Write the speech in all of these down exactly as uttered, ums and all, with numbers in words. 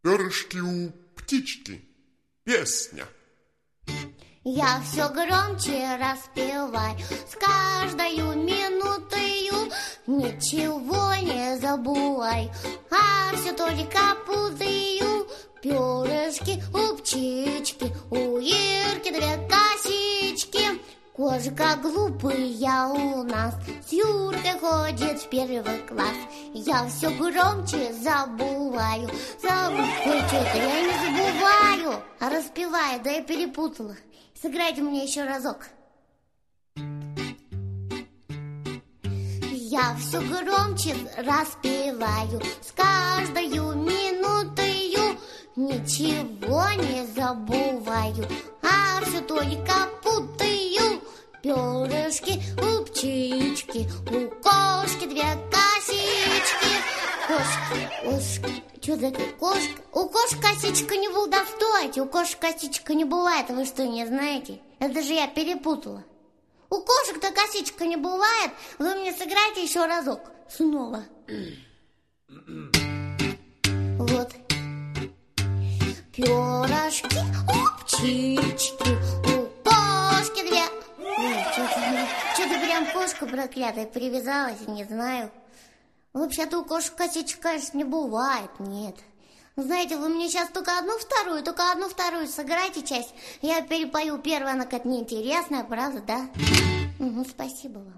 Перышки у птички. Песня. Я все громче распеваю с каждою минутою, ничего не забывай, а все только путаю. Перышки у птички, у Ирки две косички. Кошка глупая у нас с Юркой ходит в первый класс. Я все громче забываю, забываю. Ой, что-то я не забываю, а распеваю, да я перепутала. Сыграйте мне еще разок. Я все громче распеваю с каждою минутою, ничего не забываю, а все только путаю. Перышки у птички, у кошки две косички. Кошка, кошка, что такое кошка? У кошки косичка не бывает, да стойте, у кошек косичка не бывает, вы что, не знаете? Это же я перепутала. У кошек-то косичка не бывает, вы мне сыграйте еще разок, снова. Вот. Перышки у птички, у кошки две. Что-то прям кошка проклятая привязалась, не знаю. Вообще-то у кошек косичек, конечно, не бывает, нет. Знаете, вы мне сейчас только одну вторую, только одну вторую сыграйте часть. Я перепою первую, она как неинтересная, правда, да? Угу, спасибо вам.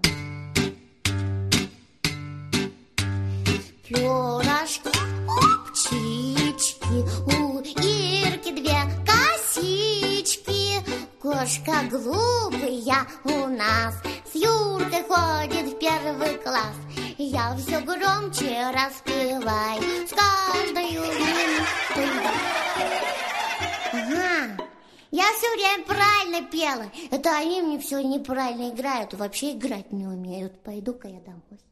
Перышки у птички, у Ирки две косички. Кошка глупая у нас с Юркой ходит в первый класс. Я все громче распеваю с каждою минутой. Ага, я все время правильно пела. Это они мне все неправильно играют, вообще играть не умеют. Пойду-ка я домой.